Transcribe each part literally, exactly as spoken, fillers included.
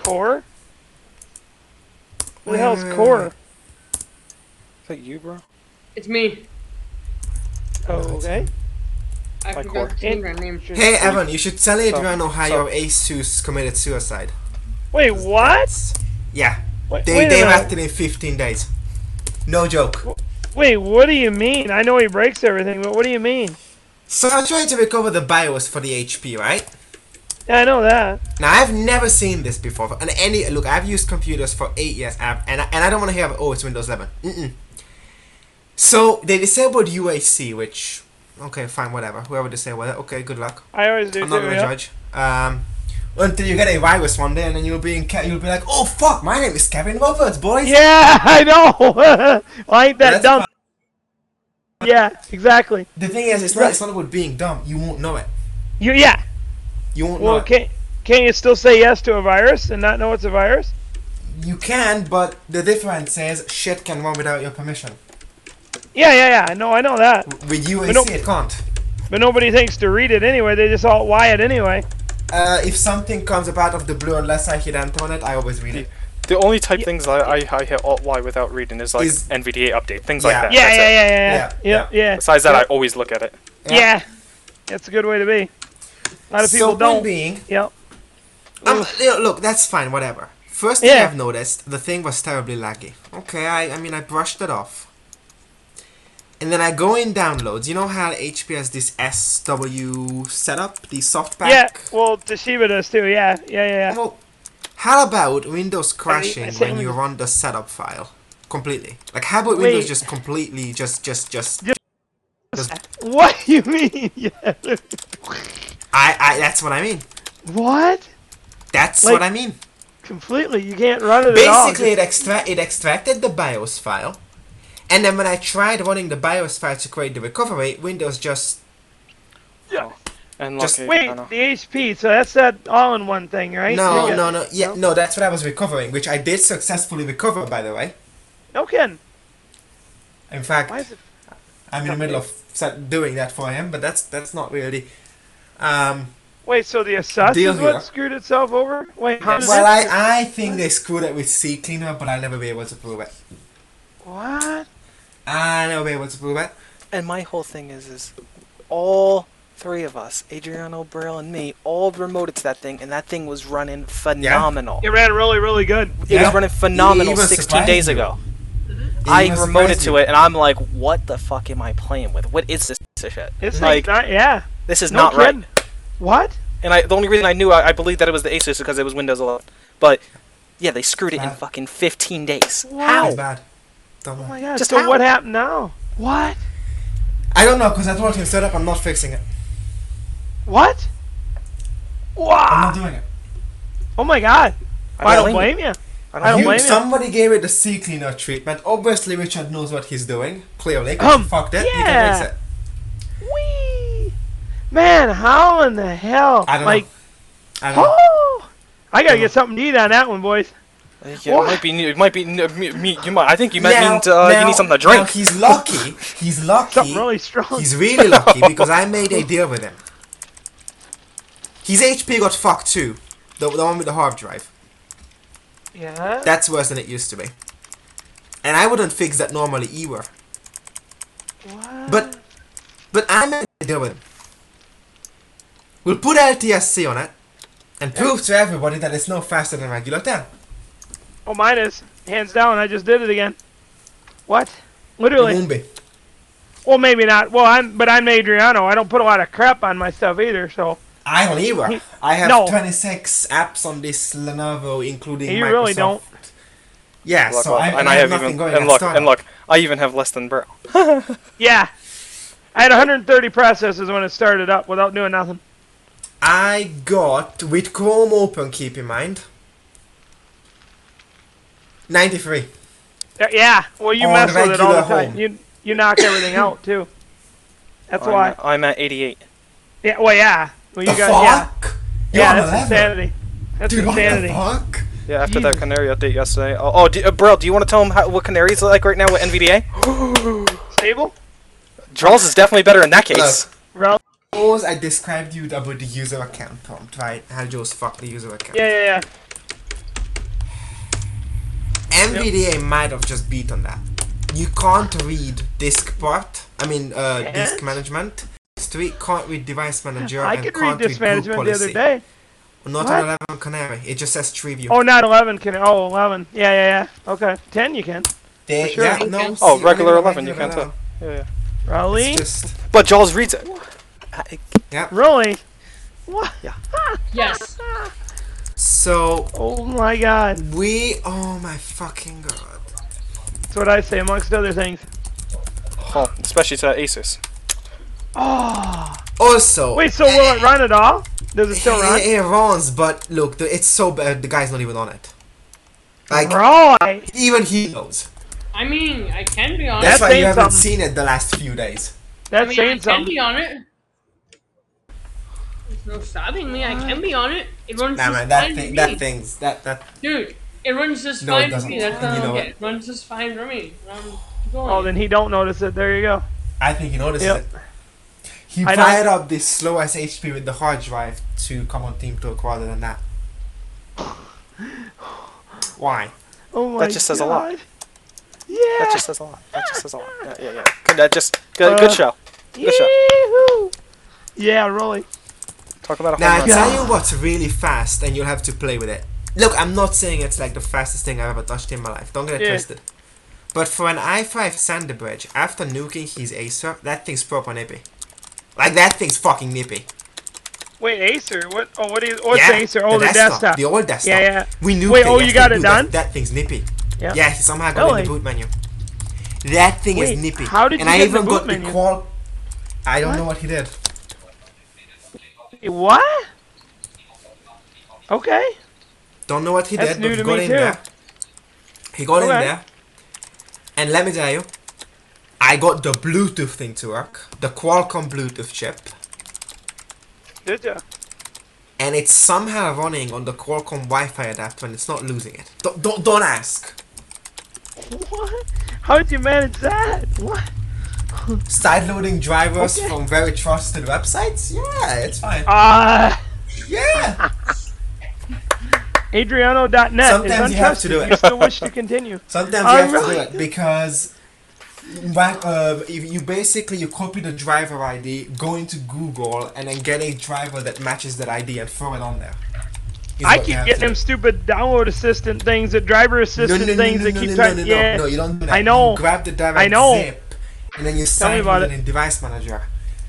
Core? Who the hell's Core? Is that you, bro? It's me. Oh, okay. I My forgot core. to change my name. Hey Evan, you should tell Adriano how so- your Asus committed suicide. Wait, what? Yeah. Wait, They, wait a they've minute. acted in fifteen days. No joke. Wait, what do you mean? I know he breaks everything, but what do you mean? So I tried to recover the BIOS for the H P, right? Yeah, I know that. Now I've never seen this before. And any look, I've used computers for eight years, I've, and I, and I don't want to hear about, oh, it's Windows eleven. Mm-mm. So they disabled U A C, which okay, fine, whatever. Whoever disabled it, okay, good luck. I always do I'm too, not gonna yeah. judge. Um, until you get a virus one day, and then you'll be in, Ke- you'll be like, oh fuck, my name is Kevin Roberts, boys. Yeah, I know. Well, I ain't that That's dumb. fine. Yeah, exactly. The thing is, it's not, it's not about being dumb. You won't know it. You, yeah. You won't Well, know it. can't can't you still say yes to a virus and not know it's a virus? You can, but the difference is shit can run without your permission. Yeah, yeah, yeah. I know, I know that. With U A C, no- it can't. But nobody thinks to read it anyway. They just all lie it anyway. Uh, if something comes up out of the blue, unless I hit enter on it, I always read it. The only type things I, I, I hit Alt Y without reading is like Is- N V D A update, things Yeah. like that. Yeah, That's yeah, it. yeah, yeah, Yeah, yeah, yeah, yeah. Besides that, yeah. I always look at it. Yeah. That's a good way to be. A lot of people so point don't. being, Yep. um, you know, look, that's fine, whatever. First thing Yeah. I've noticed, the thing was terribly laggy. Okay, I, I mean, I brushed it off. And then I go in downloads. You know how H P has this S W setup, the softpack? Yeah. Well, Toshiba does too. Yeah. Yeah. Yeah. yeah. Well, how about Windows I crashing say when you Windows- run the setup file completely? Like, how about Wait. Windows just completely, just, just, just, Just- just What do you mean? Yeah. I, I, that's what I mean. What? That's Like, what I mean. Completely. You can't run it at all. Basically, it, extra- it extracted the BIOS file, and then when I tried running the BIOS file to create the recovery, Windows just... Yeah. And Just- lucky, Wait, I know. the H P. So that's that all-in-one thing, right? No, You got- no, no, yeah, No? no, that's what I was recovering, which I did successfully recover, by the way. No kidding. In fact, Why is it? I'm in the middle of set- doing that for him, but that's that's not really... Um, Wait, so the Asus Deal is what here. screwed itself over? Wait, how did well, it? I, I think they screwed it with CCleaner, but I'll never be able to prove it. What? I'll never be able to prove it. And my whole thing is, is all three of us, Adriano, Braille, and me, all remoted to that thing, and that thing was running phenomenal. It ran really, really good. It Yeah. was running phenomenal Even sixteen days surprised you. ago. It I even remoted surprised to you. it, and I'm like, what the fuck am I playing with? What is this piece of shit? It's like, not, yeah. this is No not kidding. right. What? And I, the only reason I knew, I, I believed that it was the Asus is because it was Windows eleven. But, yeah, they screwed it in Bad. fucking fifteen days. What? How? It's bad. Don't know. Oh my god. Just so how? what happened now? What? I don't know, because I told him set up, I'm not fixing it. What? I'm Wow. not doing it. Oh my god. I don't blame you. I I don't don't You- blame you. somebody gave it the CCleaner treatment. Obviously, Richard knows what he's doing. Clearly, 'cause Um, he fucked it. He yeah. can fix it. Whee! Man, how in the hell? I don't like, know. I don't know. oh! I gotta get something to eat on that one, boys. I think it What? might be, it might be, me, me, you might, I think you might Now- mean to, uh, now- you need something to now drink. he's lucky. He's lucky. Something really strong. He's really lucky because I made a deal with him. His H P got fucked too. The, the one with the hard drive. Yeah. That's worse than it used to be. And I wouldn't fix that normally either. What? But but I made a deal with him. We'll put L T S C on it and prove to everybody that it's no faster than regular ten. Oh, mine is. Hands down, I just did it again. What? It Literally. won't be. Well, maybe not. Well, I'm, but I'm Adriano. I don't put a lot of crap on my stuff either, so. I don't either. I have No. twenty-six apps on this Lenovo, including You Microsoft. really don't. Yeah, Look, so look, I, and I I have have nothing even, going and at look, startup. and look, I even have less than Braille. Yeah. I had one hundred thirty processes when it started up without doing nothing. I got, with Chrome open, keep in mind, ninety-three. Uh, Yeah. Well, you On mess with it all the regular time. home. You you knock everything out too. That's I'm, why. at- I'm at eighty-eight. Yeah. Well, yeah. Well, you The got yeah. fuck? You're Yeah, on that's a level. insanity. That's Dude, insanity. what the fuck? Yeah, after that Jesus. Canary update yesterday. Oh, oh do, uh, Braille, do you want to tell him how, what Canary's like right now with N V D A? Stable. Charles is definitely better in that case. Rel- Suppose I described you about the user account prompt, right? How Joe's fuck the user account. Yeah, yeah, yeah. N V D A might have just beat on that. You can't read disk part. I mean, uh, Can't? disk management. History, can't read device manager, I and could can't read disk group management the other policy. day. Not What? on eleven Canary. It just says tree view. Oh, not eleven can. Oh, eleven. Yeah, yeah, yeah. Okay. ten you can. They, for sure. yeah, no, Oh, see, regular only eleven, you regular can too. eleven. Yeah, yeah. Really? It's just, But Jaws reads it. I- yeah. Really? What? Yes. So, Oh my god. we, oh my fucking god. That's what I say, amongst other things. Oh, especially to Asus. Oh. Also, Wait, so will it run at all? Does it still run? It, it runs, but look, the, it's so bad. The guy's not even on it. Like, Right. even he knows. I mean, I can be on That's That's it. why you saying haven't something. seen it the last few days. That's I mean, I saying can something. be on it. There's no stopping me. I can be on it. It runs Nah, just man, that fine thing, for that me. thing's that that. Dude, it runs just No, it fine for doesn't. me. That's You what I know don't what? get. It runs just fine for me. Um, going. Oh, then he don't notice it. There you go. I think he notices Yep. it. He I know. fired up this slow as H P with the hard drive to come on Team Talk rather than that. Why? Oh my That just says a lot. God. Yeah. That just says a lot. That just says a lot. Yeah, yeah, yeah. Good, that just good, good Uh, show. Good show. Yee-hoo. Yeah, really. Talk about a Now, I home run. tell you what's really fast, and you'll have to play with it. Look, I'm not saying it's like the fastest thing I've ever touched in my life. Don't get it Yeah. twisted. But for an i five Sander Bridge, after nuking his Acer, that thing's proper nippy. Like, that thing's fucking nippy. Wait, Acer? What? Oh, what is? What's yeah, Acer? Oh, the, desktop. The old desktop. Yeah, yeah. We knew Wait, it oh, you got it yesterday, done? That, that thing's nippy. Yeah. Yeah, he somehow got in Really? the boot menu. That thing Wait, is nippy. how did and you I get in the even boot got menu? the call. I don't What? know what he did. What? Okay. Don't know what he That's did, new but he to got me in too. there. He got in Okay. there. And let me tell you, I got the Bluetooth thing to work. The Qualcomm Bluetooth chip. Did ya? And it's somehow running on the Qualcomm Wi-Fi adapter and it's not losing it. Don't, don't, don't ask. What? How did you manage that? What? Side loading drivers Okay. from very trusted websites? Yeah, it's fine. Uh, Yeah. Adriano dot net Sometimes is you have to untrusted. do it. You still wish to continue. Sometimes Oh, you have really? to do it because back, uh, if you basically you copy the driver I D, go into Google, and then get a driver that matches that I D and throw it on there. Is I what you keep have getting to them do. stupid download assistant things, the driver assistant things that keep no, trying. no, no, yeah. no, you don't do that. I know. You grab the direct I know. zip, and then you me sign about it it. in Device Manager.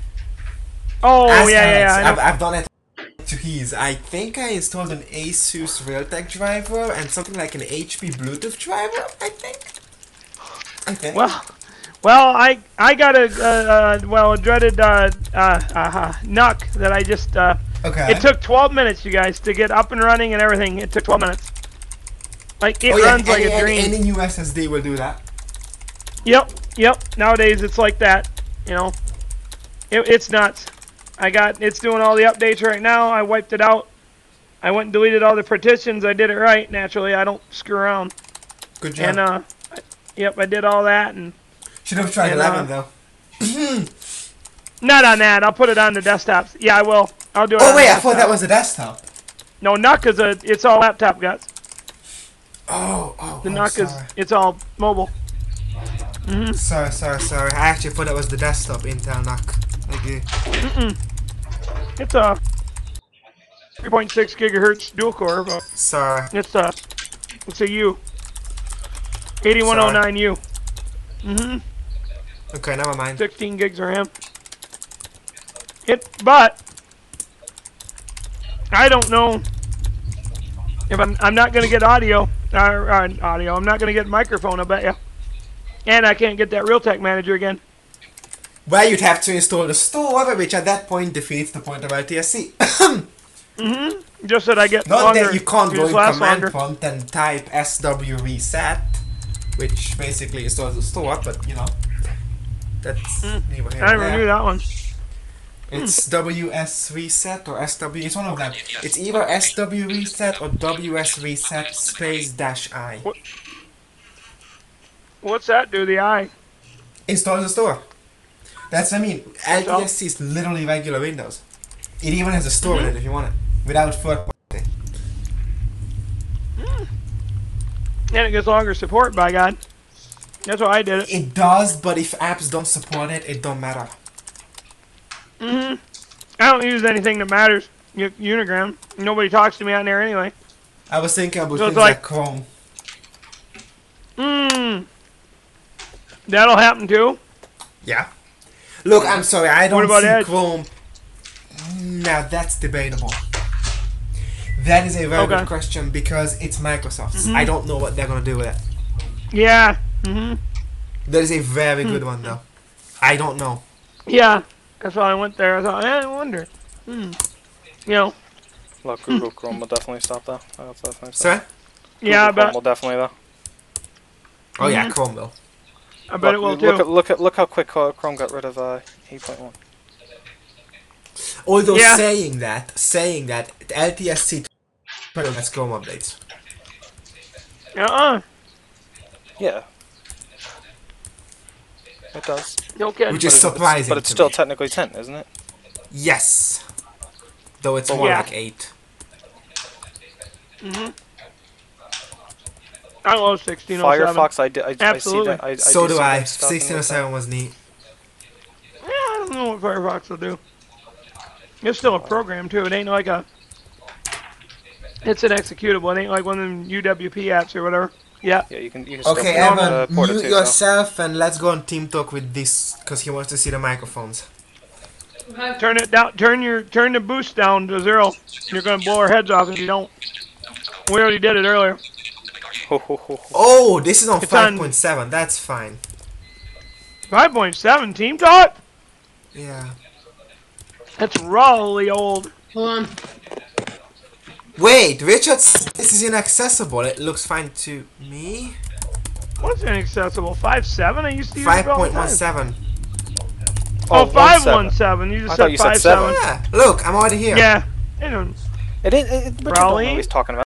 Oh Ask yeah, yeah, yeah. Alex. I know. I've, I've done it to his. I think I installed an Asus Realtek driver and something like an H P Bluetooth driver. I think. I think. Well, well, I I got a uh, uh, well a dreaded uh, uh, uh, N U C that I just. Uh, okay. It took twelve minutes, you guys, to get up and running and everything. It took twelve minutes. Like it oh, yeah, runs like any, a dream. Any, any new S S D will do that. Yep, yep. Nowadays it's like that. You know, it, it's nuts. I got it's doing all the updates right now. I wiped it out. I went and deleted all the partitions. I did it right. Naturally, I don't screw around. Good job. And uh, I, yep, I did all that and Should have tried and, eleven uh, though. not on that. I'll put it on the desktops. Yeah, I will. I'll do it. Oh on wait, the I thought that desktop. was a desktop. No, N U C is a. It's all laptop guts. Oh, oh, The oh N U C is. sorry. It's all mobile. sorry, sorry, sorry. I actually thought that was the desktop Intel N U C. Thank you. Mm-mm. It's a three point six gigahertz dual core, but Sorry. it's a it's a U. eighty-one oh nine U. Mhm. Okay, never mind. sixteen gigs of RAM. It, but I don't know if I'm. I'm not gonna get audio. Uh, uh, audio. I'm not gonna get microphone. I bet you. And I can't get that Realtek manager again. Well, you'd have to install the store, which at that point defeats the point of L T S C. Mhm. Just that I get Not longer. that you can't it go just in lasts command longer. prompt and type S W reset, which basically installs the store, but you know, that's neither here I nor never there. knew that one. It's W S reset or S W. It's one of them. It's either S W reset or W S reset space dash I. What? What's that do? The eye. Installs the store. That's I mean, L T S C is literally regular Windows. It even has a store in it if you want it, without third party. And it gets longer support, by God. That's why I did it. It does, but if apps don't support it, it don't matter. hmm I don't use anything that matters. U- Unigram. Nobody talks to me on there anyway. I was thinking about So it's things like, like- Chrome. Mmm. That'll happen too. Yeah. Look, I'm sorry, I don't about see Edge? Chrome. Now that's debatable. That is a very Okay. good question because it's Microsoft's. Mhm. I don't know what they're gonna do with it. Yeah. hmm That is a very Hmm. good one though. I don't know. Yeah. That's why I went there. I thought, eh, I wonder. Hmm. You know. Look, Google Chrome will definitely stop that. That's definitely stop. Sorry? Yeah, I Google Chrome bet. will definitely though. Oh yeah, Mhm. Chrome will. I bet it look, will look too. at look at look how quick uh, Chrome got rid of uh, eight point one. Although Yeah. saying that, saying that, L T S C has Chrome updates. Uh-uh. Yeah. It does. No kidding. Which is But it's- surprising But it's to still me. technically ten, isn't it? Yes. Though it's Oh, more yeah. like eight. hmm I love sixteen oh seven. Firefox, I, di- I, I see Absolutely. that. I, I So do do see I. them stopping sixteen oh with that. seven was neat. Yeah, I don't know what Firefox will do. It's still a program too. It ain't like a. It's an executable. It ain't like one of them U W P apps or whatever. Yeah. Yeah, you can. You can still Okay, put it on Evan, the port it mute too, so. yourself and let's go on Team Talk with this because he wants to see the microphones. Okay. Turn it down. Turn your turn the boost down to zero. You're gonna blow our heads off if you don't. We already did it earlier. Ho, ho, ho, ho. Oh, this is on It's on- five point seven. That's fine. Five point seven Team Talk. Yeah. That's rawly old. Hold on. Wait, Richard, says this is inaccessible. It looks fine to me. What's inaccessible? Five seven. I used to use Five it all the point one time. seven. Oh, one five seven. one seven. You just I said thought you said five seven. seven. Yeah. Look, I'm already here. Yeah. I don't. It ain't. It, Richard don't know Raleigh? what he's talking about.